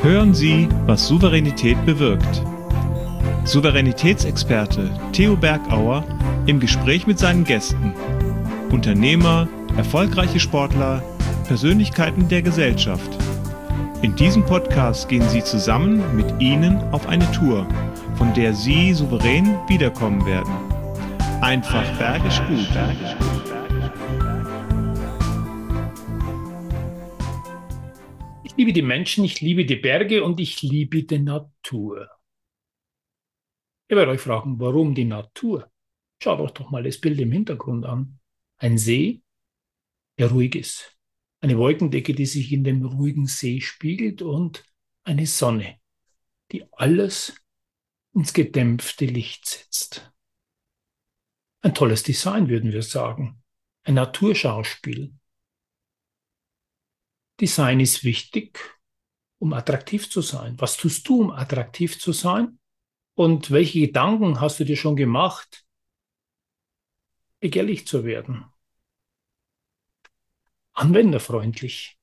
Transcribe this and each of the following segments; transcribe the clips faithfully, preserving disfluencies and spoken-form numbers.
Hören Sie, was Souveränität bewirkt. Souveränitätsexperte Theo Bergauer im Gespräch mit seinen Gästen. Unternehmer, erfolgreiche Sportler, Persönlichkeiten der Gesellschaft. In diesem Podcast gehen Sie zusammen mit Ihnen auf eine Tour, von der Sie souverän wiederkommen werden. Einfach bergisch gut. Ich liebe die Menschen, ich liebe die Berge und ich liebe die Natur. Ich werde euch fragen, warum die Natur? Schaut euch doch mal das Bild im Hintergrund an. Ein See, der ruhig ist. Eine Wolkendecke, die sich in dem ruhigen See spiegelt und eine Sonne, die alles ins gedämpfte Licht setzt. Ein tolles Design, würden wir sagen. Ein Naturschauspiel. Design ist wichtig, um attraktiv zu sein. Was tust du, um attraktiv zu sein? Und welche Gedanken hast du dir schon gemacht, begehrlich zu werden? Anwenderfreundlich,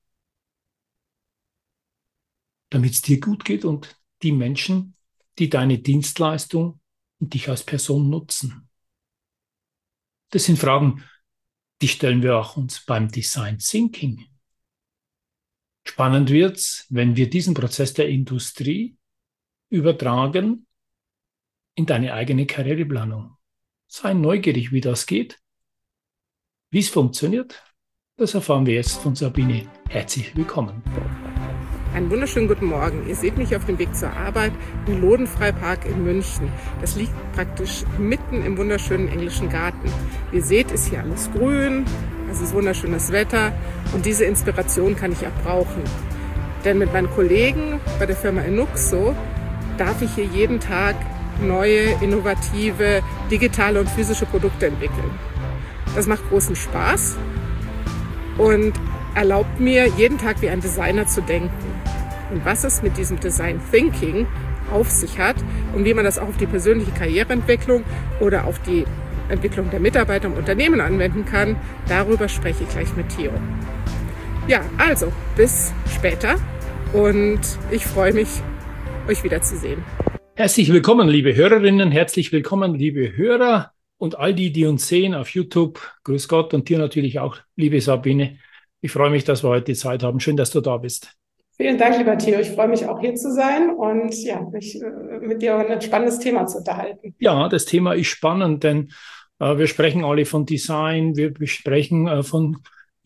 damit es dir gut geht und die Menschen, die deine Dienstleistung und dich als Person nutzen. Das sind Fragen, die stellen wir auch uns beim Design Thinking. Spannend wird's, wenn wir diesen Prozess der Industrie übertragen in deine eigene Karriereplanung. Sei neugierig, wie das geht, wie es funktioniert. Das erfahren wir jetzt von Sabine. Herzlich willkommen. Einen wunderschönen guten Morgen. Ihr seht mich auf dem Weg zur Arbeit im Lodenfreipark in München. Das liegt praktisch mitten im wunderschönen englischen Garten. Wie ihr seht, ist hier alles grün, es ist wunderschönes Wetter und diese Inspiration kann ich auch brauchen. Denn mit meinen Kollegen bei der Firma Enuxo darf ich hier jeden Tag neue, innovative, digitale und physische Produkte entwickeln. Das macht großen Spaß und erlaubt mir, jeden Tag wie ein Designer zu denken. Und was es mit diesem Design Thinking auf sich hat und wie man das auch auf die persönliche Karriereentwicklung oder auf die Entwicklung der Mitarbeiter im Unternehmen anwenden kann, darüber spreche ich gleich mit Theo. Ja, also bis später und ich freue mich, euch wiederzusehen. Herzlich willkommen, liebe Hörerinnen, herzlich willkommen, liebe Hörer und all die, die uns sehen auf YouTube. Grüß Gott und dir natürlich auch, liebe Sabine. Ich freue mich, dass wir heute die Zeit haben. Schön, dass du da bist. Vielen Dank, lieber Theo. Ich freue mich auch hier zu sein und ja, mich äh, mit dir über ein spannendes Thema zu unterhalten. Ja, das Thema ist spannend, denn äh, wir sprechen alle von Design, wir sprechen äh, von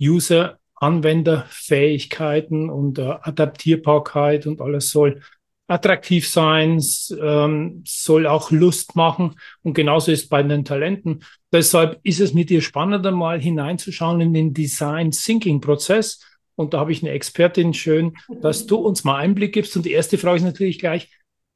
User-Anwenderfähigkeiten und äh, Adaptierbarkeit und alles soll attraktiv sein, ähm, soll auch Lust machen und genauso ist es bei den Talenten. Deshalb ist es mit dir spannend, mal hineinzuschauen in den Design-Thinking-Prozess. Und da habe ich eine Expertin, schön, dass du uns mal Einblick gibst. Und die erste Frage ist natürlich gleich,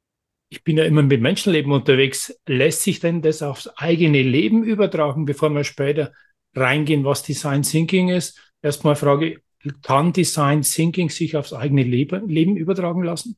ich bin ja immer mit Menschenleben unterwegs, lässt sich denn das aufs eigene Leben übertragen, bevor wir später reingehen, was Design Thinking ist? Erstmal Frage, kann Design Thinking sich aufs eigene Leben, Leben übertragen lassen?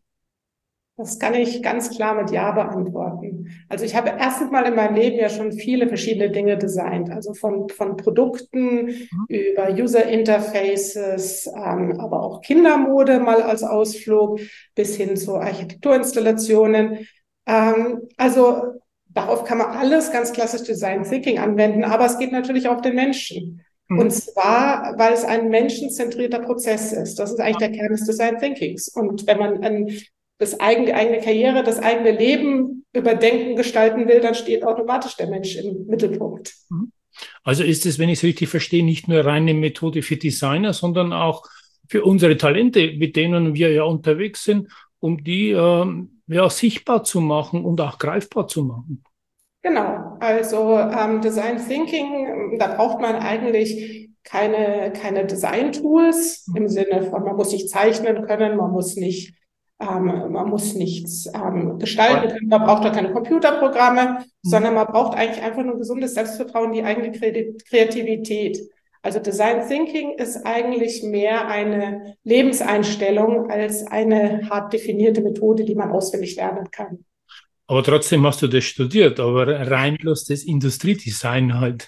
Das kann ich ganz klar mit Ja beantworten. Also ich habe erstens mal in meinem Leben ja schon viele verschiedene Dinge designt, also von, von Produkten mhm. über User Interfaces, ähm, aber auch Kindermode mal als Ausflug bis hin zu Architekturinstallationen. Ähm, also darauf kann man alles ganz klassisch Design Thinking anwenden, aber es geht natürlich auch auf den Menschen. Mhm. Und zwar, weil es ein menschenzentrierter Prozess ist. Das ist eigentlich der Kern des Design Thinkings. Und wenn man ein das eigene, die eigene Karriere, das eigene Leben überdenken, gestalten will, dann steht automatisch der Mensch im Mittelpunkt. Also ist es, wenn ich es richtig verstehe, nicht nur reine Methode für Designer, sondern auch für unsere Talente, mit denen wir ja unterwegs sind, um die ähm, ja, sichtbar zu machen und auch greifbar zu machen. Genau, also ähm, Design Thinking, da braucht man eigentlich keine, keine Design-Tools im Sinne von, man muss nicht zeichnen können, man muss nicht Ähm, man muss nichts ähm, gestalten können, man braucht da keine Computerprogramme, mhm. sondern man braucht eigentlich einfach nur gesundes Selbstvertrauen, die eigene Kreativität. Also Design Thinking ist eigentlich mehr eine Lebenseinstellung als eine hart definierte Methode, die man auswendig lernen kann. Aber trotzdem hast du das studiert, aber rein bloß das Industriedesign halt.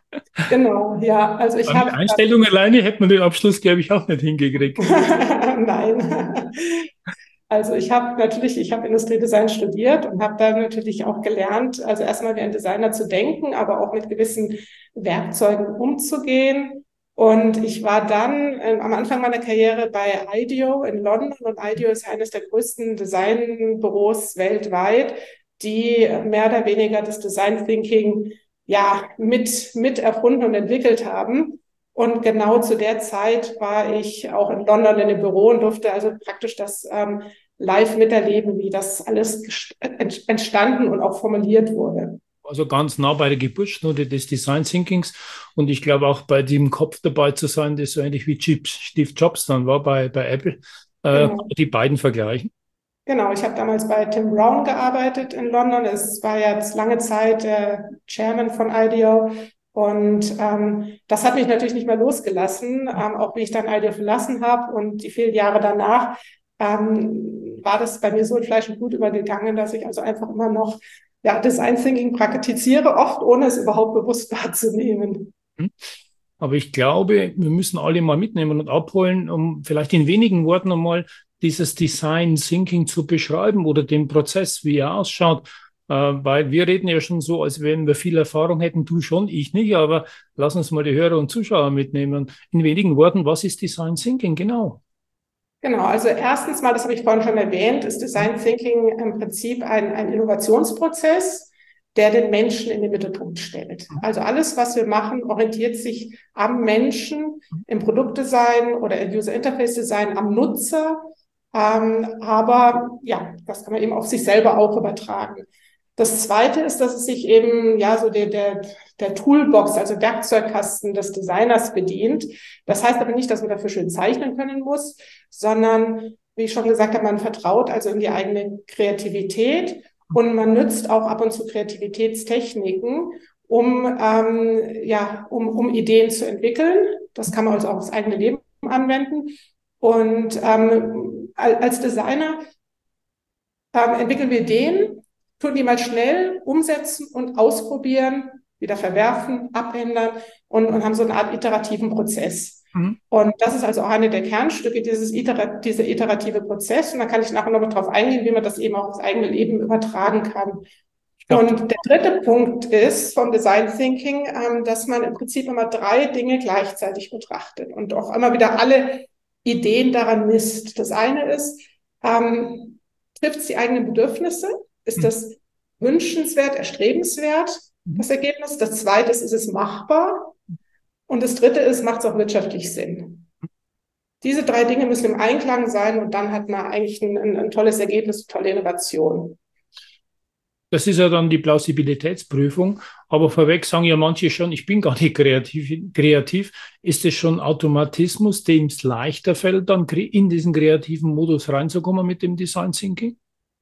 Genau, ja. Also ich habe Einstellung alleine hätte man den Abschluss, glaube ich, auch nicht hingekriegt. Nein. Also ich habe natürlich, ich habe Industriedesign studiert und habe dann natürlich auch gelernt, also erstmal wie ein Designer zu denken, aber auch mit gewissen Werkzeugen umzugehen. Und ich war dann äh, am Anfang meiner Karriere bei IDEO in London, und IDEO ist eines der größten Designbüros weltweit, die mehr oder weniger das Design Thinking ja mit mit erfunden und entwickelt haben. Und genau zu der Zeit war ich auch in London in dem Büro und durfte also praktisch das ähm, live miterleben, wie das alles entstanden und auch formuliert wurde. Also ganz nah bei der Geburtsstunde des Design Thinkings, und ich glaube auch bei dem Kopf dabei zu sein, das so ähnlich wie Steve Jobs dann war bei, bei Apple, äh, Genau. die beiden vergleichen. Genau, ich habe damals bei Tim Brown gearbeitet in London. Es war jetzt lange Zeit der Chairman von IDEO. Und ähm, das hat mich natürlich nicht mehr losgelassen, ähm, auch wie ich dann IDEO verlassen habe. Und die vielen Jahre danach ähm, war das bei mir so in Fleisch und Blut übergegangen, dass ich also einfach immer noch ja, Design Thinking praktiziere, oft ohne es überhaupt bewusst wahrzunehmen. Aber ich glaube, wir müssen alle mal mitnehmen und abholen, um vielleicht in wenigen Worten einmal dieses Design Thinking zu beschreiben oder den Prozess, wie er ausschaut. Weil wir reden ja schon so, als wenn wir viel Erfahrung hätten, du schon, ich nicht, aber lass uns mal die Hörer und Zuschauer mitnehmen. In wenigen Worten, was ist Design Thinking genau? Genau, also erstens mal, das habe ich vorhin schon erwähnt, ist Design Thinking im Prinzip ein, ein Innovationsprozess, der den Menschen in den Mittelpunkt stellt. Also alles, was wir machen, orientiert sich am Menschen, im Produktdesign oder im User Interface Design, am Nutzer. Ähm, aber ja, das kann man eben auf sich selber auch übertragen. Das Zweite ist, dass es sich eben ja so der, der, der Toolbox, also Werkzeugkasten des Designers bedient. Das heißt aber nicht, dass man dafür schön zeichnen können muss, sondern, wie ich schon gesagt habe, man vertraut also in die eigene Kreativität und man nützt auch ab und zu Kreativitätstechniken, um, ähm, ja, um, um Ideen zu entwickeln. Das kann man also auch aufs eigene Leben anwenden. Und ähm, als Designer ähm, entwickeln wir Ideen, tun die mal schnell umsetzen und ausprobieren, wieder verwerfen, abändern und, und haben so eine Art iterativen Prozess. Mhm. Und das ist also auch eine der Kernstücke, dieses Iter- dieser iterative Prozess. Und da kann ich nachher noch darauf eingehen, wie man das eben auch aufs eigene Leben übertragen kann. Ja. Und der dritte Punkt ist vom Design Thinking, ähm, dass man im Prinzip immer drei Dinge gleichzeitig betrachtet und auch immer wieder alle Ideen daran misst. Das eine ist, ähm, trifft es die eigenen Bedürfnisse? Ist das wünschenswert, erstrebenswert, das Ergebnis? Das zweite ist, ist es machbar? Und das dritte ist, macht es auch wirtschaftlich Sinn? Diese drei Dinge müssen im Einklang sein und dann hat man eigentlich ein, ein, ein tolles Ergebnis, eine tolle Innovation. Das ist ja dann die Plausibilitätsprüfung. Aber vorweg sagen ja manche schon, ich bin gar nicht kreativ. kreativ. Ist es schon Automatismus, dem es leichter fällt, dann in diesen kreativen Modus reinzukommen mit dem Design Thinking?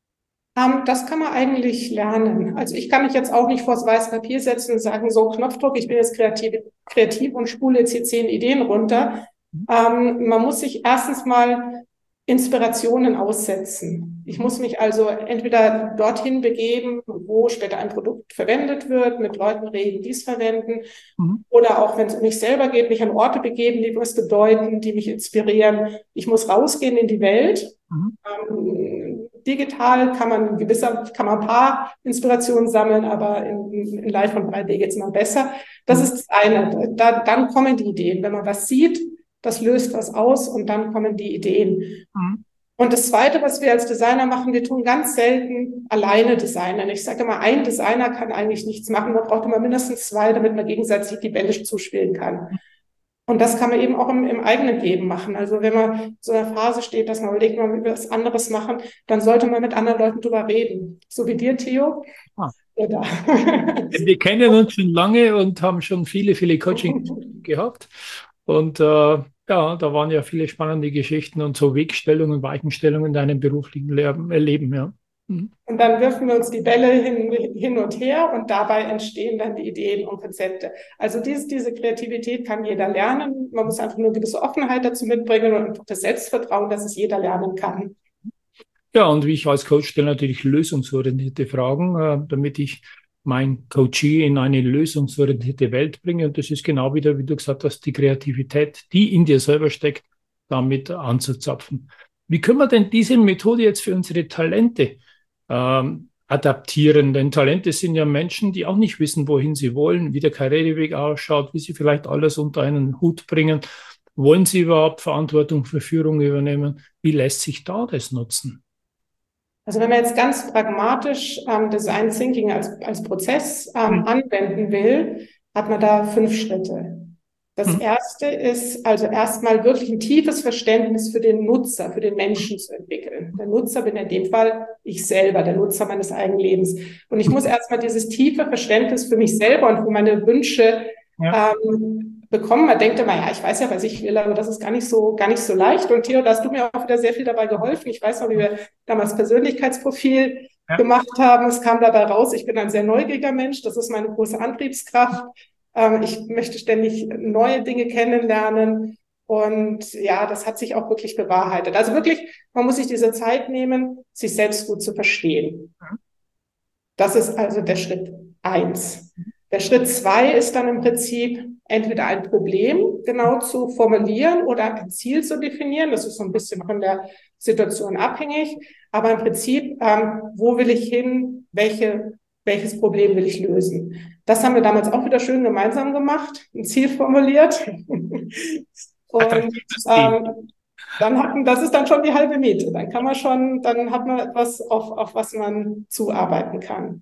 Um, das kann man eigentlich lernen. Also ich kann mich jetzt auch nicht vors weiße Papier setzen und sagen, so Knopfdruck, ich bin jetzt kreativ, kreativ und spule jetzt hier zehn Ideen runter. Um, man muss sich erstens mal Inspirationen aussetzen. Ich muss mich also entweder dorthin begeben, wo später ein Produkt verwendet wird, mit Leuten reden, die es verwenden, mhm. oder auch, wenn es um mich selber geht, mich an Orte begeben, die was bedeuten, die mich inspirieren. Ich muss rausgehen in die Welt. Mhm. Ähm, digital kann man gewisser, kann man ein paar Inspirationen sammeln, aber in, in Live und drei D geht es immer besser. Das mhm. ist das eine. Da, dann kommen die Ideen. Wenn man was sieht, das löst was aus und dann kommen die Ideen. Mhm. Und das Zweite, was wir als Designer machen, wir tun ganz selten alleine Designen. Ich sage immer, ein Designer kann eigentlich nichts machen. Man braucht immer mindestens zwei, damit man gegenseitig die Bälle zuspielen kann. Und das kann man eben auch im, im eigenen Leben machen. Also wenn man in so einer Phase steht, dass man überlegt, man will was anderes machen, dann sollte man mit anderen Leuten drüber reden. So wie dir, Theo. Ah. Oder? Wir kennen uns schon lange und haben schon viele, viele Coaching gehabt. Und äh, ja, da waren ja viele spannende Geschichten und so Wegstellungen, Weichenstellungen in deinem beruflichen Leben, ja. Mhm. Und dann wirfen wir uns die Bälle hin, hin und her und dabei entstehen dann die Ideen und Konzepte. Also diese, diese Kreativität kann jeder lernen. Man muss einfach nur eine gewisse Offenheit dazu mitbringen und einfach das Selbstvertrauen, dass es jeder lernen kann. Ja, und wie ich als Coach stelle natürlich lösungsorientierte Fragen, äh, damit ich mein Coachee in eine lösungsorientierte Welt bringe. Und das ist genau wieder, wie du gesagt hast, die Kreativität, die in dir selber steckt, damit anzuzapfen. Wie können wir denn diese Methode jetzt für unsere Talente ähm, adaptieren? Denn Talente sind ja Menschen, die auch nicht wissen, wohin sie wollen, wie der Karriereweg ausschaut, wie sie vielleicht alles unter einen Hut bringen. Wollen sie überhaupt Verantwortung für Führung übernehmen? Wie lässt sich da das nutzen? Also wenn man jetzt ganz pragmatisch ähm, Design Thinking als, als Prozess ähm, mhm. anwenden will, hat man da fünf Schritte. Das mhm. erste ist also erstmal wirklich ein tiefes Verständnis für den Nutzer, für den Menschen zu entwickeln. Der Nutzer bin in dem Fall ich selber, der Nutzer meines eigenen Lebens. Und ich muss erstmal dieses tiefe Verständnis für mich selber und für meine Wünsche ja. ähm, bekommen. Man denkt immer, ja, ich weiß ja, was ich will, aber das ist gar nicht so, gar nicht so leicht. Und Theo, da hast du mir auch wieder sehr viel dabei geholfen. Ich weiß noch, wie wir damals Persönlichkeitsprofil ja. gemacht haben. Es kam dabei raus, ich bin ein sehr neugieriger Mensch. Das ist meine große Antriebskraft. Ähm, ich möchte ständig neue Dinge kennenlernen. Und ja, das hat sich auch wirklich bewahrheitet. Also wirklich, man muss sich diese Zeit nehmen, sich selbst gut zu verstehen. Das ist also der Schritt eins. Der Schritt zwei ist dann im Prinzip entweder ein Problem genau zu formulieren oder ein Ziel zu definieren. Das ist so ein bisschen von der Situation abhängig. Aber im Prinzip, ähm, wo will ich hin? Welche, welches Problem will ich lösen? Das haben wir damals auch wieder schön gemeinsam gemacht, ein Ziel formuliert. Und ähm, dann hatten, das ist dann schon die halbe Miete. Dann kann man schon, dann hat man etwas, auf, auf was man zuarbeiten kann.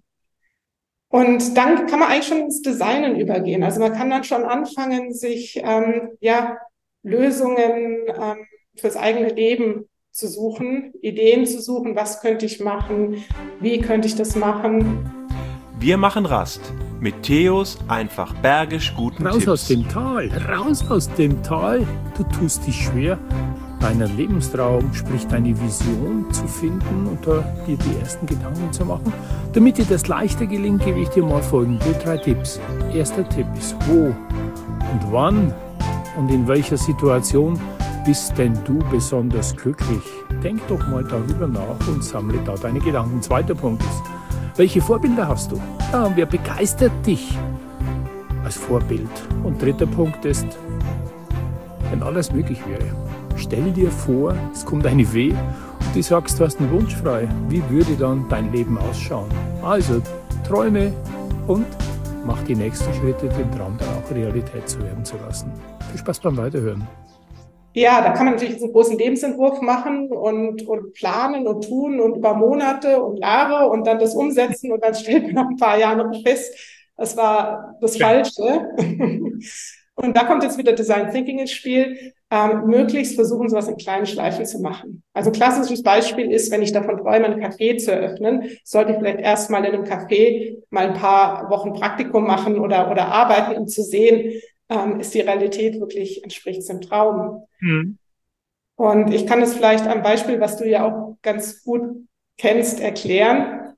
Und dann kann man eigentlich schon ins Designen übergehen. Also man kann dann schon anfangen, sich ähm, ja Lösungen ähm, fürs eigene Leben zu suchen, Ideen zu suchen, was könnte ich machen, wie könnte ich das machen. Wir machen Rast mit Theos einfach bergisch guten Raus Tipps. aus dem Tal, raus aus dem Tal. Du tust dich schwer, deinen Lebenstraum, sprich deine Vision zu finden und da dir die ersten Gedanken zu machen. Damit dir das leichter gelingt, gebe ich dir mal folgende drei Tipps. Erster Tipp ist, wo und wann und in welcher Situation bist denn du besonders glücklich? Denk doch mal darüber nach und sammle da deine Gedanken. Zweiter Punkt ist, welche Vorbilder hast du? Ja, wer begeistert dich als Vorbild? Und dritter Punkt ist, wenn alles möglich wäre, stell dir vor, es kommt eine Weh und du sagst, du hast einen Wunsch frei. Wie würde dann dein Leben ausschauen? Also träume und mach die nächsten Schritte, den Traum dann auch Realität zu werden zu lassen. Viel Spaß beim Weiterhören. Ja, da kann man natürlich einen großen Lebensentwurf machen und, und planen und tun und über Monate und Jahre und dann das umsetzen und dann stellt man nach ein paar Jahren fest, das war das ja. Falsche. Und da kommt jetzt wieder Design Thinking ins Spiel. Ähm, möglichst versuchen, sowas in kleinen Schleifen zu machen. Also ein klassisches Beispiel ist, wenn ich davon träume, ein Café zu eröffnen, sollte ich vielleicht erstmal in einem Café mal ein paar Wochen Praktikum machen oder, oder arbeiten, um zu sehen, ähm, ist die Realität wirklich, entspricht es dem Traum. Mhm. Und ich kann es vielleicht am Beispiel, was du ja auch ganz gut kennst, erklären.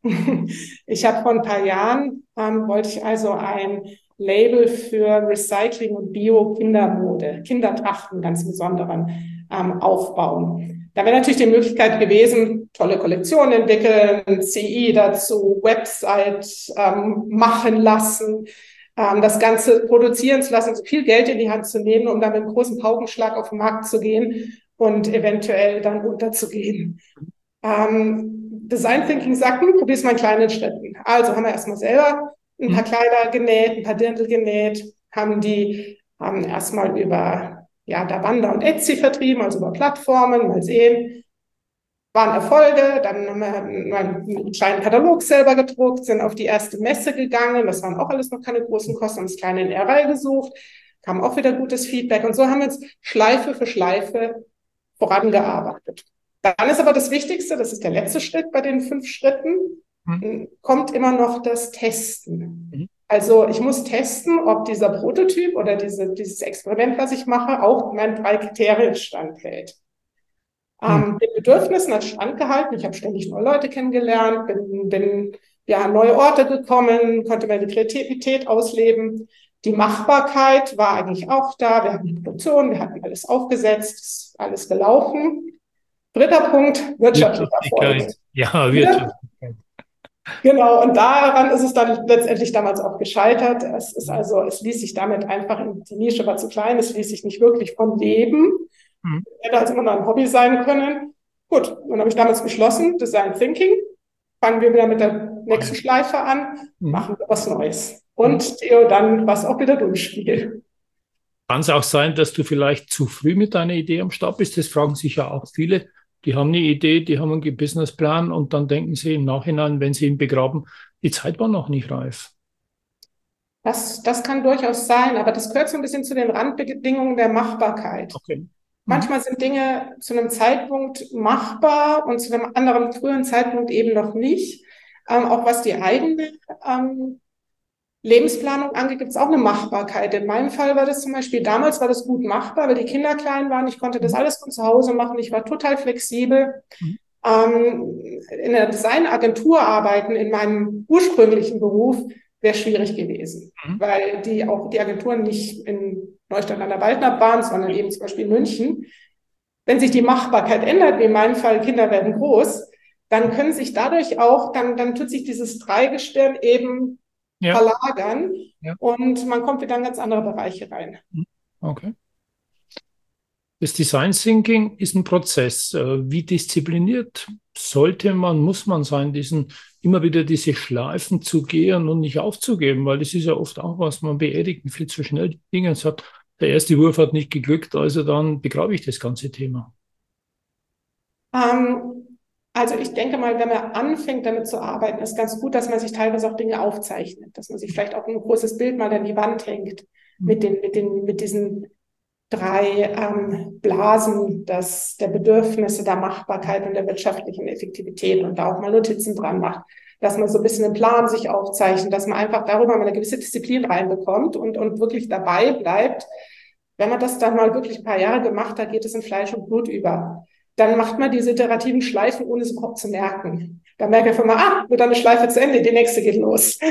Ich habe vor ein paar Jahren, ähm, wollte ich also ein Label für Recycling und Bio-Kindermode, Kindertrachten ganz besonderen, ähm, aufbauen. Da wäre natürlich die Möglichkeit gewesen, tolle Kollektionen entwickeln, C I dazu, Website ähm, machen lassen, ähm, das Ganze produzieren zu lassen, so viel Geld in die Hand zu nehmen, um dann mit einem großen Paukenschlag auf den Markt zu gehen und eventuell dann unterzugehen. Ähm, Design Thinking sagt, hm, probier's mal in kleinen Schritten. Also haben wir erstmal selber ein paar Kleider genäht, ein paar Dirndl genäht, haben die, haben erstmal über, ja, Davanda und Etsy vertrieben, also über Plattformen, mal sehen. Waren Erfolge, dann haben wir einen kleinen Katalog selber gedruckt, sind auf die erste Messe gegangen, das waren auch alles noch keine großen Kosten, haben das kleine in R I gesucht, kam auch wieder gutes Feedback und so haben wir jetzt Schleife für Schleife vorangearbeitet. Dann ist aber das Wichtigste, das ist der letzte Schritt bei den fünf Schritten, mhm. kommt immer noch das Testen. Mhm. Also ich muss testen, ob dieser Prototyp oder diese, dieses Experiment, was ich mache, auch meinen drei Kriterien standhält. Mhm. Ähm, den Bedürfnissen hat standgehalten. Ich habe ständig neue Leute kennengelernt, bin, bin ja an neue Orte gekommen, konnte meine Kreativität ausleben. Die Machbarkeit war eigentlich auch da. Wir hatten die Produktion, wir hatten alles aufgesetzt, alles gelaufen. Dritter Punkt, wirtschaftlicher Erfolg. Ja, Wirtschaftlichkeit. Genau, und daran ist es dann letztendlich damals auch gescheitert. Es ist also, es ließ sich damit einfach, die Nische war zu klein, es ließ sich nicht wirklich von leben. Mhm. Hätte also immer noch ein Hobby sein können. Gut, und dann habe ich damals beschlossen, Design Thinking, fangen wir wieder mit der nächsten Schleife an, Mhm. machen wir was Neues. Und Theo, dann war es auch wieder Durchspiel. Kann es auch sein, dass du vielleicht zu früh mit deiner Idee am Start bist? Das fragen sich ja auch viele. Die haben eine Idee, die haben einen Businessplan und dann denken sie im Nachhinein, wenn sie ihn begraben, die Zeit war noch nicht reif. Das, das kann durchaus sein, aber das gehört so ein bisschen zu den Randbedingungen der Machbarkeit. Okay. Manchmal sind Dinge zu einem Zeitpunkt machbar und zu einem anderen früheren Zeitpunkt eben noch nicht. Ähm, auch was die eigene ähm, Lebensplanung angeht, gibt es auch eine Machbarkeit. In meinem Fall war das zum Beispiel, damals war das gut machbar, weil die Kinder klein waren. Ich konnte das alles von zu Hause machen. Ich war total flexibel. Mhm. Ähm, in der Designagentur arbeiten, in meinem ursprünglichen Beruf, wäre schwierig gewesen, Mhm. weil die auch die Agenturen nicht in Neustadt an der Waldnapp waren, sondern eben zum Beispiel in München. Wenn sich die Machbarkeit ändert, wie in meinem Fall, Kinder werden groß, dann können sich dadurch auch, dann, dann tut sich dieses Dreigestirn eben Ja. verlagern Ja. und man kommt wieder in ganz andere Bereiche rein. Okay. Das Design Thinking ist ein Prozess. Äh, Wie diszipliniert sollte man, muss man sein, diesen, immer wieder diese Schleifen zu gehen und nicht aufzugeben, weil das ist ja oft auch was, man beerdigt viel zu schnell die Dinge und sagt, der erste Wurf hat nicht geglückt, also dann begrabe ich das ganze Thema. Ähm, also ich denke mal, wenn man anfängt, damit zu arbeiten, ist ganz gut, dass man sich teilweise auch Dinge aufzeichnet, dass man sich vielleicht auch ein großes Bild mal an die Wand hängt mit den, mit den, mit diesen drei ähm, Blasen das, der Bedürfnisse, der Machbarkeit und der wirtschaftlichen Effektivität und da auch mal Notizen dran macht, dass man so ein bisschen einen Plan sich aufzeichnet, dass man einfach darüber mal eine gewisse Disziplin reinbekommt und, und wirklich dabei bleibt. Wenn man das dann mal wirklich ein paar Jahre gemacht hat, geht es in Fleisch und Blut über. Dann macht man diese iterativen Schleifen, ohne es überhaupt zu merken. Dann merke ich einfach mal, ah, wird eine Schleife zu Ende, die nächste geht los.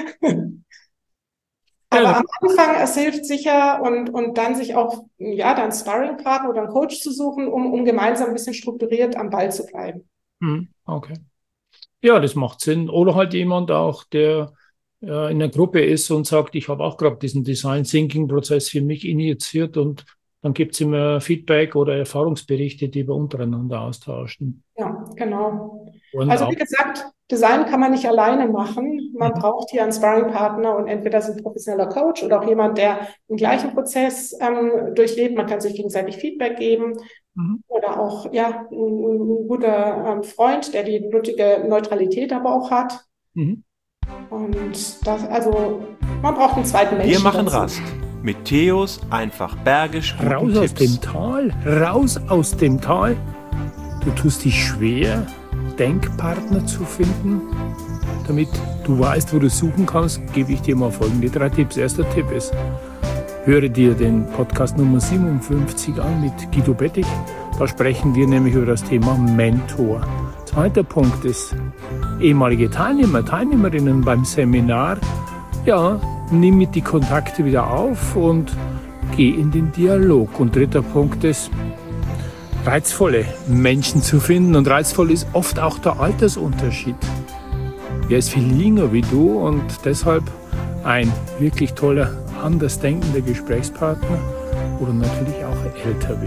Aber am Anfang, es hilft sicher und, und dann sich auch, ja, dann Sparringpartner oder einen Coach zu suchen, um, um gemeinsam ein bisschen strukturiert am Ball zu bleiben. Okay. Ja, das macht Sinn. Oder halt jemand auch, der äh, in der Gruppe ist und sagt, ich habe auch gerade diesen Design Thinking Prozess für mich initiiert und dann gibt es immer Feedback oder Erfahrungsberichte, die wir untereinander austauschen. Ja, genau. Und Also auch, wie gesagt, Design kann man nicht alleine machen. Man Mhm. braucht hier einen Sparringpartner und entweder ist ein professioneller Coach oder auch jemand, der den gleichen Prozess ähm, durchlebt. Man kann sich gegenseitig Feedback geben Mhm. oder auch ja ein, ein guter ähm, Freund, der die nötige Neutralität aber auch hat. Mhm. Und das, also man braucht einen zweiten Menschen. Wir machen dazu. Rast mit Theos einfach bergisch guten Raus aus Tipps. dem Tal, raus aus dem Tal. Du tust dich schwer, Denkpartner zu finden. Damit du weißt, wo du suchen kannst, gebe ich dir mal folgende drei Tipps. Erster Tipp ist, höre dir den Podcast Nummer siebenundfünfzig an mit Guido Bettig. Da sprechen wir nämlich über das Thema Mentor. Zweiter Punkt ist, ehemalige Teilnehmer, Teilnehmerinnen beim Seminar, ja, nimm mit die Kontakte wieder auf und geh in den Dialog. Und dritter Punkt ist, reizvolle Menschen zu finden. Und reizvoll ist oft auch der Altersunterschied. Er ist viel jünger wie du und deshalb ein wirklich toller, anders denkender Gesprächspartner oder natürlich auch älter wie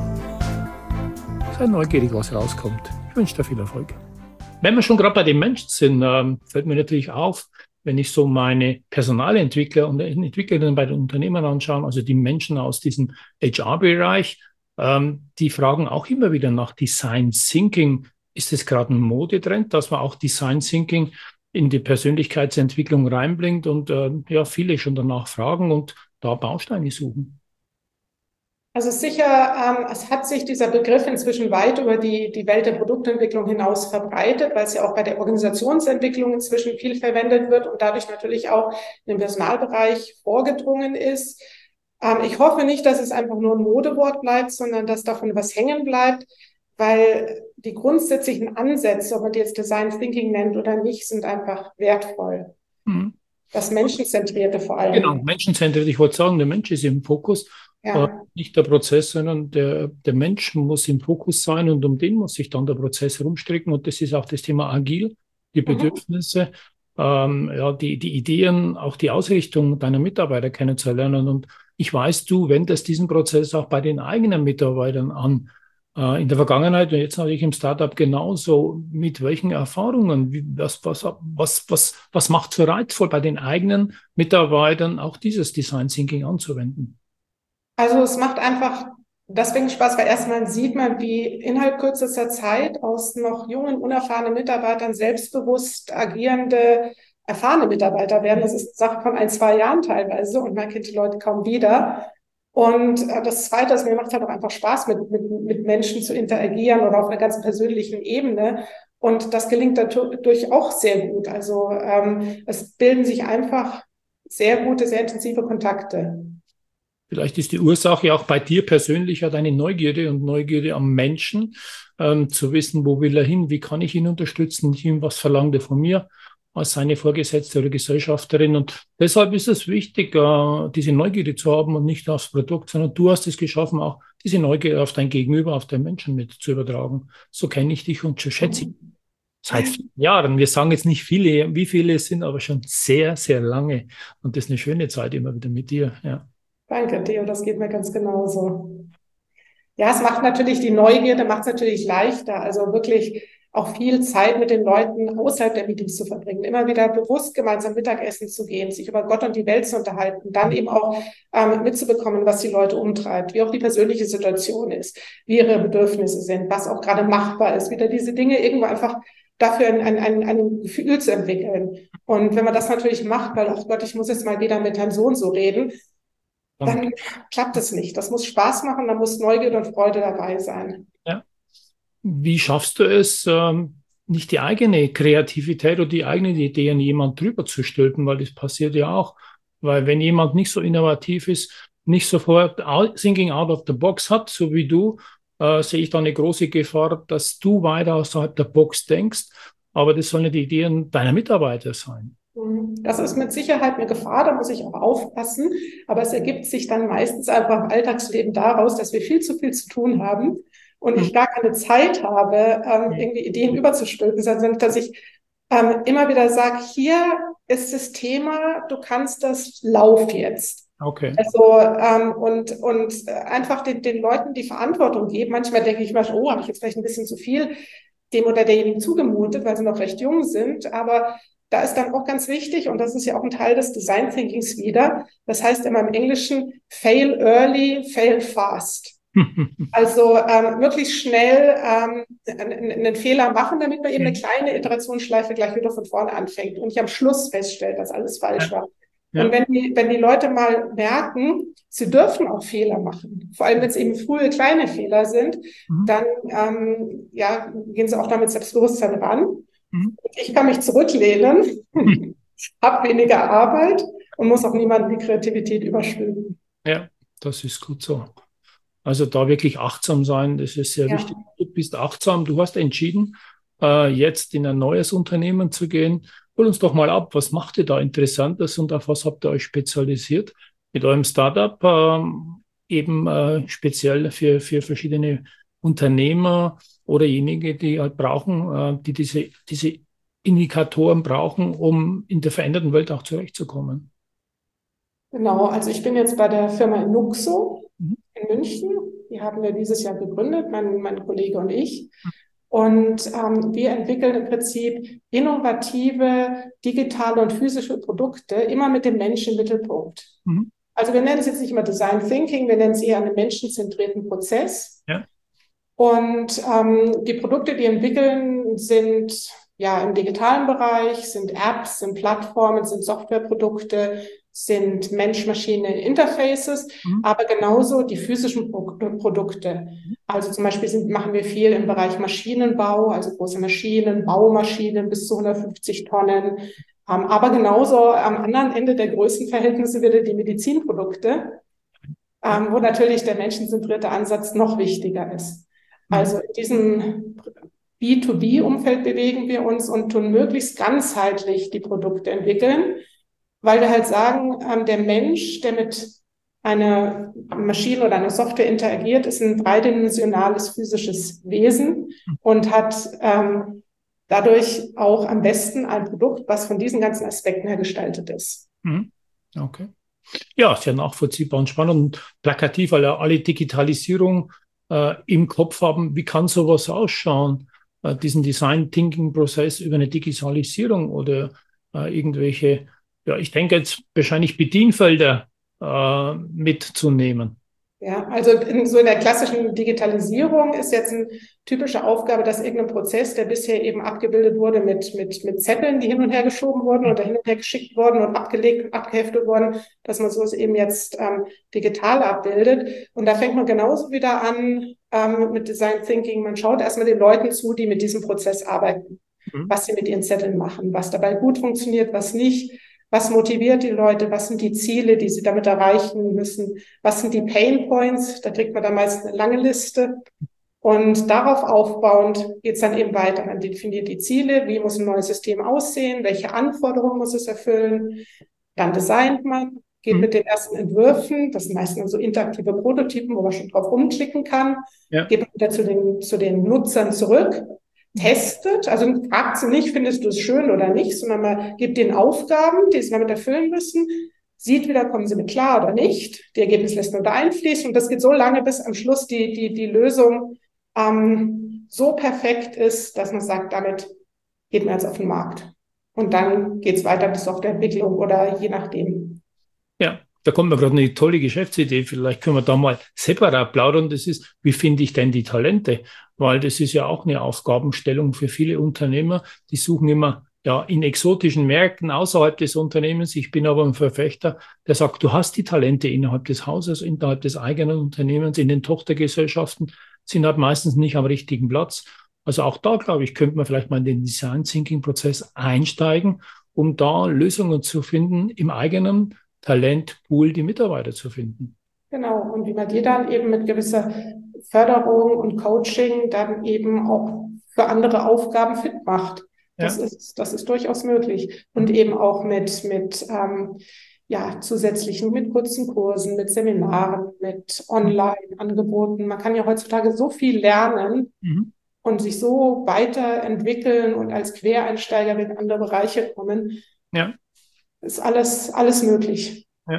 du. Sei neugierig, was rauskommt. Ich wünsche dir viel Erfolg. Wenn wir schon gerade bei den Menschen sind, ähm, fällt mir natürlich auf, wenn ich so meine Personalentwickler und Entwicklerinnen bei den Unternehmen anschaue, also die Menschen aus diesem H R-Bereich, ähm, die fragen auch immer wieder nach Design Thinking. Ist es gerade ein Modetrend, dass man auch Design Thinking in die Persönlichkeitsentwicklung reinbringt und äh, ja, viele schon danach fragen und da Bausteine suchen? Also sicher, ähm, es hat sich dieser Begriff inzwischen weit über die, die Welt der Produktentwicklung hinaus verbreitet, weil es ja auch bei der Organisationsentwicklung inzwischen viel verwendet wird und dadurch natürlich auch im Personalbereich vorgedrungen ist. Ähm, ich hoffe nicht, dass es einfach nur ein Modewort bleibt, sondern dass davon was hängen bleibt, weil die grundsätzlichen Ansätze, ob man die jetzt Design Thinking nennt oder nicht, sind einfach wertvoll. Mhm. Das Menschenzentrierte vor allem. Genau, menschenzentriert. Ich wollte sagen, der Mensch ist im Fokus. Ja. Äh, nicht der Prozess, sondern der, der Mensch muss im Fokus sein und um den muss sich dann der Prozess herumstricken. Und das ist auch das Thema agil, die Bedürfnisse, mhm. ähm, ja, die, die Ideen, auch die Ausrichtung deiner Mitarbeiter kennenzulernen. Und ich weiß, du wendest diesen Prozess auch bei den eigenen Mitarbeitern an. Äh, in der Vergangenheit und jetzt natürlich im Startup genauso. Mit welchen Erfahrungen? Wie, was, was, was, was, was macht so reizvoll bei den eigenen Mitarbeitern, auch dieses Design Thinking anzuwenden? Also es macht einfach deswegen Spaß, weil erstmal sieht man, wie innerhalb kürzester Zeit aus noch jungen, unerfahrenen Mitarbeitern selbstbewusst agierende, erfahrene Mitarbeiter werden. Das ist eine Sache von ein, zwei Jahren teilweise und man kennt die Leute kaum wieder. Und äh, das Zweite ist, mir macht halt auch einfach Spaß, mit, mit, mit Menschen zu interagieren oder auf einer ganz persönlichen Ebene. Und das gelingt dadurch auch sehr gut. Also ähm, es bilden sich einfach sehr gute, sehr intensive Kontakte. Vielleicht ist die Ursache auch bei dir persönlich ja deine Neugierde und Neugierde am Menschen, ähm, zu wissen, wo will er hin, wie kann ich ihn unterstützen, nicht ihm, was verlangt er von mir als seine Vorgesetzte oder Gesellschafterin. Und deshalb ist es wichtig, äh, diese Neugierde zu haben und nicht aufs Produkt, sondern du hast es geschaffen, auch diese Neugierde auf dein Gegenüber, auf den Menschen mit zu übertragen. So kenne ich dich und so schätze ich seit Jahren. Wir sagen jetzt nicht viele, wie viele es sind, aber schon sehr, sehr lange. Und das ist eine schöne Zeit immer wieder mit dir, ja. Danke, Theo, das geht mir ganz genauso. Ja, es macht natürlich die Neugierde, macht es natürlich leichter, also wirklich auch viel Zeit mit den Leuten außerhalb der Meetings zu verbringen, immer wieder bewusst gemeinsam Mittagessen zu gehen, sich über Gott und die Welt zu unterhalten, dann eben auch ähm, mitzubekommen, was die Leute umtreibt, wie auch die persönliche Situation ist, wie ihre Bedürfnisse sind, was auch gerade machbar ist, wieder diese Dinge irgendwo einfach dafür ein, ein, ein, ein Gefühl zu entwickeln. Und wenn man das natürlich macht, weil, ach Gott, ich muss jetzt mal wieder mit Herrn Sohn so reden, dann klappt es nicht. Das muss Spaß machen, da muss Neugierde und Freude dabei sein. Ja. Wie schaffst du es, ähm, nicht die eigene Kreativität oder die eigenen Ideen jemand drüber zu stülpen, weil das passiert ja auch. Weil wenn jemand nicht so innovativ ist, nicht sofort out, thinking out of the box hat, so wie du, äh, sehe ich da eine große Gefahr, dass du weiter außerhalb der Box denkst, aber das sollen ja die Ideen deiner Mitarbeiter sein. Das ist mit Sicherheit eine Gefahr, da muss ich auch aufpassen. Aber es ergibt sich dann meistens einfach im Alltagsleben daraus, dass wir viel zu viel zu tun haben und ich gar keine Zeit habe, ähm, irgendwie Ideen überzustülpen, sondern dass ich ähm, immer wieder sage, hier ist das Thema, du kannst das, lauf jetzt. Okay. Also ähm, und und einfach den, den Leuten die Verantwortung geben. Manchmal denke ich mir, oh, habe ich jetzt vielleicht ein bisschen zu viel dem oder derjenigen zugemutet, weil sie noch recht jung sind, aber da ist dann auch ganz wichtig, und das ist ja auch ein Teil des Design Thinkings wieder, das heißt immer im Englischen, fail early, fail fast. Also ähm, möglichst schnell ähm, einen, einen Fehler machen, damit man eben eine kleine Iterationsschleife gleich wieder von vorne anfängt und nicht am Schluss feststellt, dass alles falsch war. Ja. Und wenn die, wenn die Leute mal merken, sie dürfen auch Fehler machen, vor allem wenn es eben frühe kleine Fehler sind, mhm. dann ähm, ja, gehen sie auch damit Selbstbewusstsein ran. Ich kann mich zurücklehnen, habe weniger Arbeit und muss auch niemandem die Kreativität überstülpen. Ja, das ist gut so. Also da wirklich achtsam sein, das ist sehr ja. wichtig. Du bist achtsam, du hast entschieden, äh, jetzt in ein neues Unternehmen zu gehen. Hol uns doch mal ab, was macht ihr da Interessantes und auf was habt ihr euch spezialisiert mit eurem Startup, äh, eben äh, speziell für, für verschiedene Unternehmer oder diejenigen, die halt brauchen, die diese, diese Indikatoren brauchen, um in der veränderten Welt auch zurechtzukommen. Genau, also ich bin jetzt bei der Firma Inuxo mhm. in München. Die haben wir dieses Jahr gegründet, mein, mein Kollege und ich. Und ähm, wir entwickeln im Prinzip innovative digitale und physische Produkte, immer mit dem Menschen im Mittelpunkt. Mhm. Also wir nennen es jetzt nicht immer Design Thinking, wir nennen es eher einen menschenzentrierten Prozess. Ja. Und ähm, die Produkte, die entwickeln, sind ja im digitalen Bereich, sind Apps, sind Plattformen, sind Softwareprodukte, sind Mensch-Maschine-Interfaces, mhm. aber genauso die physischen Pro- Produkte. Also zum Beispiel sind, machen wir viel im Bereich Maschinenbau, also große Maschinen, Baumaschinen bis zu hundertfünfzig Tonnen. Ähm, aber genauso am anderen Ende der Größenverhältnisse wieder die Medizinprodukte, ähm, wo natürlich der menschenzentrierte Ansatz noch wichtiger ist. Also in diesem B zwei B-Umfeld bewegen wir uns und tun möglichst ganzheitlich die Produkte entwickeln, weil wir halt sagen, ähm, der Mensch, der mit einer Maschine oder einer Software interagiert, ist ein dreidimensionales physisches Wesen und hat ähm, dadurch auch am besten ein Produkt, was von diesen ganzen Aspekten her gestaltet ist. Okay. Ja, sehr nachvollziehbar und spannend und plakativ, weil ja alle Digitalisierung äh, im Kopf haben, wie kann sowas ausschauen, äh, diesen Design-Thinking-Prozess über eine Digitalisierung oder äh, irgendwelche, ja, ich denke jetzt wahrscheinlich Bedienfelder äh, mitzunehmen. Ja, also in so in der klassischen Digitalisierung ist jetzt eine typische Aufgabe, dass irgendein Prozess, der bisher eben abgebildet wurde mit, mit, mit Zetteln, die hin und her geschoben wurden oder hin und her geschickt wurden und abgelegt und abgeheftet wurden, dass man sowas eben jetzt ähm, digital abbildet. Und da fängt man genauso wieder an ähm, mit Design Thinking. Man schaut erstmal den Leuten zu, die mit diesem Prozess arbeiten, mhm. was sie mit ihren Zetteln machen, was dabei gut funktioniert, was nicht. Was motiviert die Leute? Was sind die Ziele, die sie damit erreichen müssen? Was sind die Pain Points? Da kriegt man dann meist eine lange Liste. Und darauf aufbauend geht es dann eben weiter. Man definiert die Ziele. Wie muss ein neues System aussehen? Welche Anforderungen muss es erfüllen? Dann designt man, geht mhm. mit den ersten Entwürfen. Das sind meistens so interaktive Prototypen, wo man schon drauf rumklicken kann. Ja. Geht man wieder zu den, zu den Nutzern zurück. Testet, also fragt sie nicht, findest du es schön oder nicht, sondern man gibt denen Aufgaben, die sie damit erfüllen müssen, sieht wieder, kommen sie mit klar oder nicht, die Ergebnislisten da einfließen und das geht so lange, bis am Schluss die, die, die Lösung ähm, so perfekt ist, dass man sagt, damit geht man jetzt auf den Markt. Und dann geht es weiter bis Softwareentwicklung oder je nachdem. Ja. Da kommt mir gerade eine tolle Geschäftsidee. Vielleicht können wir da mal separat plaudern. Das ist, wie finde ich denn die Talente? Weil das ist ja auch eine Aufgabenstellung für viele Unternehmer. Die suchen immer ja in exotischen Märkten außerhalb des Unternehmens. Ich bin aber ein Verfechter, der sagt, du hast die Talente innerhalb des Hauses, innerhalb des eigenen Unternehmens, in den Tochtergesellschaften, sind halt meistens nicht am richtigen Platz. Also auch da, glaube ich, könnte man vielleicht mal in den Design Thinking Prozess einsteigen, um da Lösungen zu finden im eigenen Talentpool, die Mitarbeiter zu finden. Genau, und wie man die dann eben mit gewisser Förderung und Coaching dann eben auch für andere Aufgaben fit macht. Das, ja. ist, das ist durchaus möglich. Und eben auch mit, mit ähm, ja, zusätzlichen, mit kurzen Kursen, mit Seminaren, mit Online-Angeboten. Man kann ja heutzutage so viel lernen mhm. und sich so weiterentwickeln und als Quereinsteiger in andere Bereiche kommen. Ja. Ist alles, alles möglich. Ja.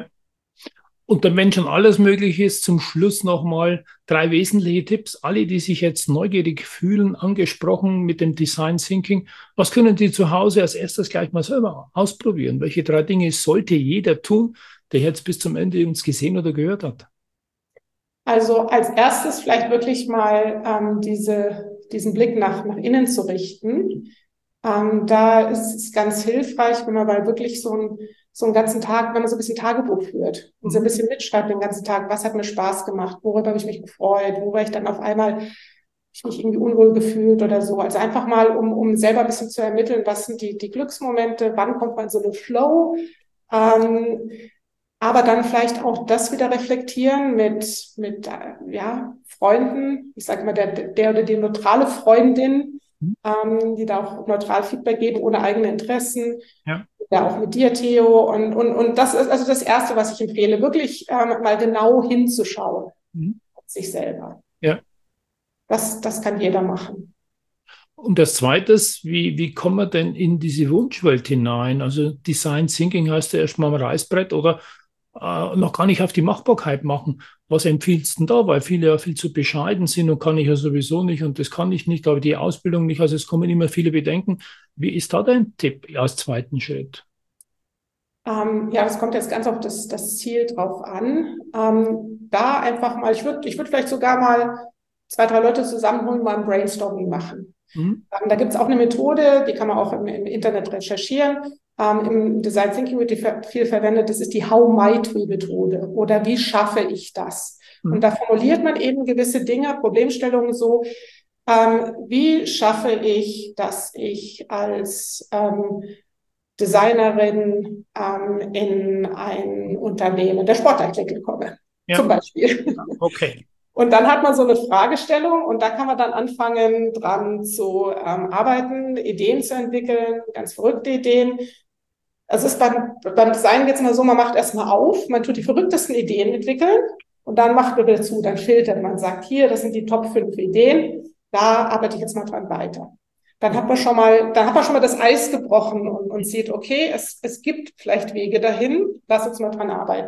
Und dann, wenn schon alles möglich ist, zum Schluss nochmal drei wesentliche Tipps. Alle, die sich jetzt neugierig fühlen, angesprochen mit dem Design Thinking, was können die zu Hause als erstes gleich mal selber ausprobieren? Welche drei Dinge sollte jeder tun, der jetzt bis zum Ende uns gesehen oder gehört hat? Also als erstes vielleicht wirklich mal ähm, diese, diesen Blick nach, nach innen zu richten. Ähm, da ist es ganz hilfreich, wenn man mal wirklich so, ein, so einen ganzen Tag, wenn man so ein bisschen Tagebuch führt und so ein bisschen mitschreibt den ganzen Tag, was hat mir Spaß gemacht, worüber habe ich mich gefreut, wo war ich dann auf einmal, ich mich irgendwie unwohl gefühlt oder so. Also einfach mal, um, um selber ein bisschen zu ermitteln, was sind die, die Glücksmomente, wann kommt man in so einen Flow, ähm, aber dann vielleicht auch das wieder reflektieren mit, mit ja, Freunden, ich sage mal, der, der oder die neutrale Freundin, ähm, die da auch neutral Feedback geben, ohne eigene Interessen. Ja. Ja, auch mit dir, Theo. Und, und, und das ist also das Erste, was ich empfehle, wirklich ähm, mal genau hinzuschauen mhm. auf sich selber. Ja. Das, das kann jeder machen. Und das Zweite ist, wie, wie kommen wir denn in diese Wunschwelt hinein? Also Design Thinking heißt ja erstmal am Reißbrett oder äh, noch gar nicht auf die Machbarkeit machen. Was empfiehlst du denn da? Weil viele ja viel zu bescheiden sind und kann ich ja sowieso nicht und das kann ich nicht, aber die Ausbildung nicht. Also es kommen immer viele Bedenken. Wie ist da dein Tipp als zweiten Schritt? Ähm, ja, das kommt jetzt ganz auf das, das Ziel drauf an. Ähm, da einfach mal, ich würde ich würde vielleicht sogar mal zwei, drei Leute zusammenholen, mal ein Brainstorming machen. Mhm. Ähm, da gibt es auch eine Methode, die kann man auch im, im Internet recherchieren. Ähm, Im Design Thinking wird die viel verwendet. Das ist die How Might We Methode oder wie schaffe ich das? Mhm. Und da formuliert man eben gewisse Dinge, Problemstellungen so, ähm, wie schaffe ich, dass ich als ähm, Designerin ähm, in ein Unternehmen der Sportartikel komme, ja. Zum Beispiel. Okay. Und dann hat man so eine Fragestellung und da kann man dann anfangen, dran zu ähm, arbeiten, Ideen zu entwickeln, ganz verrückte Ideen. Es ist beim, beim Design jetzt mal so, man macht erstmal auf, man tut die verrücktesten Ideen entwickeln und dann macht man wieder zu, dann filtert man, sagt hier, das sind die Top fünf Ideen, da arbeite ich jetzt mal dran weiter. Dann hat man schon mal, dann hat man schon mal das Eis gebrochen und, und sieht, okay, es, es gibt vielleicht Wege dahin, lass uns mal dran arbeiten.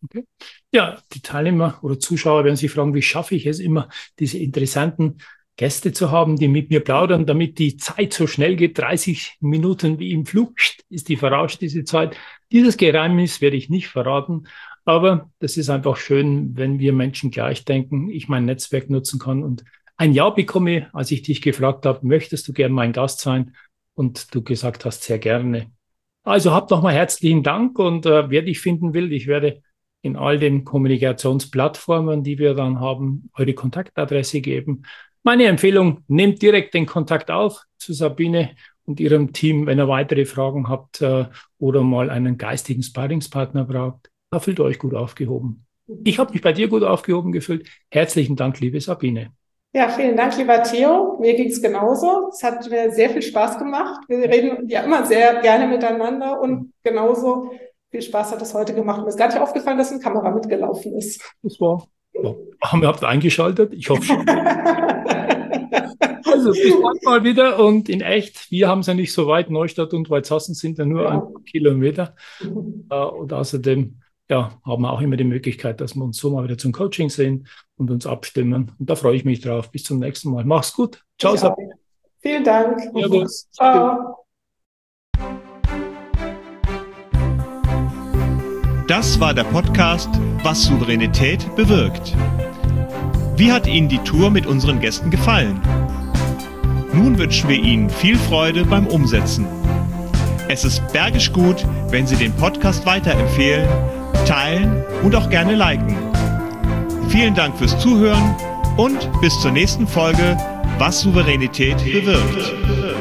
Okay. Ja, die Teilnehmer oder Zuschauer werden sich fragen, wie schaffe ich es immer, diese interessanten Gäste zu haben, die mit mir plaudern, damit die Zeit so schnell geht. dreißig Minuten wie im Flug ist die verrauscht, diese Zeit. Dieses Geheimnis werde ich nicht verraten, aber das ist einfach schön, wenn wir Menschen gleich denken, ich mein Netzwerk nutzen kann und ein Ja bekomme, als ich dich gefragt habe, möchtest du gerne mein Gast sein? Und du gesagt hast, sehr gerne. Also habt nochmal herzlichen Dank und äh, wer dich finden will, ich werde in all den Kommunikationsplattformen, die wir dann haben, eure Kontaktadresse geben. Meine Empfehlung, nehmt direkt den Kontakt auf zu Sabine und ihrem Team, wenn ihr weitere Fragen habt äh, oder mal einen geistigen Sparringspartner braucht. Da fühlt ihr euch gut aufgehoben. Ich habe mich bei dir gut aufgehoben gefühlt. Herzlichen Dank, liebe Sabine. Ja, vielen Dank, lieber Theo. Mir ging es genauso. Es hat mir sehr viel Spaß gemacht. Wir reden ja immer sehr gerne miteinander und genauso viel Spaß hat es heute gemacht. Mir ist gar nicht aufgefallen, dass eine Kamera mitgelaufen ist. Das war. Ja. Haben wir habt eingeschaltet? Ich hoffe schon. Also bis bald mal wieder und in echt. Wir haben es ja nicht so weit. Neustadt und Weißhassen sind ja nur ja. ein Kilometer. Mhm. Und außerdem ja, haben wir auch immer die Möglichkeit, dass wir uns so mal wieder zum Coaching sehen und uns abstimmen. Und da freue ich mich drauf. Bis zum nächsten Mal. Mach's gut. Ciao, Sabine. Vielen Dank. Ja, ciao. Das war der Podcast Was Souveränität bewirkt. Wie hat Ihnen die Tour mit unseren Gästen gefallen? Nun wünschen wir Ihnen viel Freude beim Umsetzen. Es ist bergisch gut, wenn Sie den Podcast weiterempfehlen, teilen und auch gerne liken. Vielen Dank fürs Zuhören und bis zur nächsten Folge Was Souveränität bewirkt.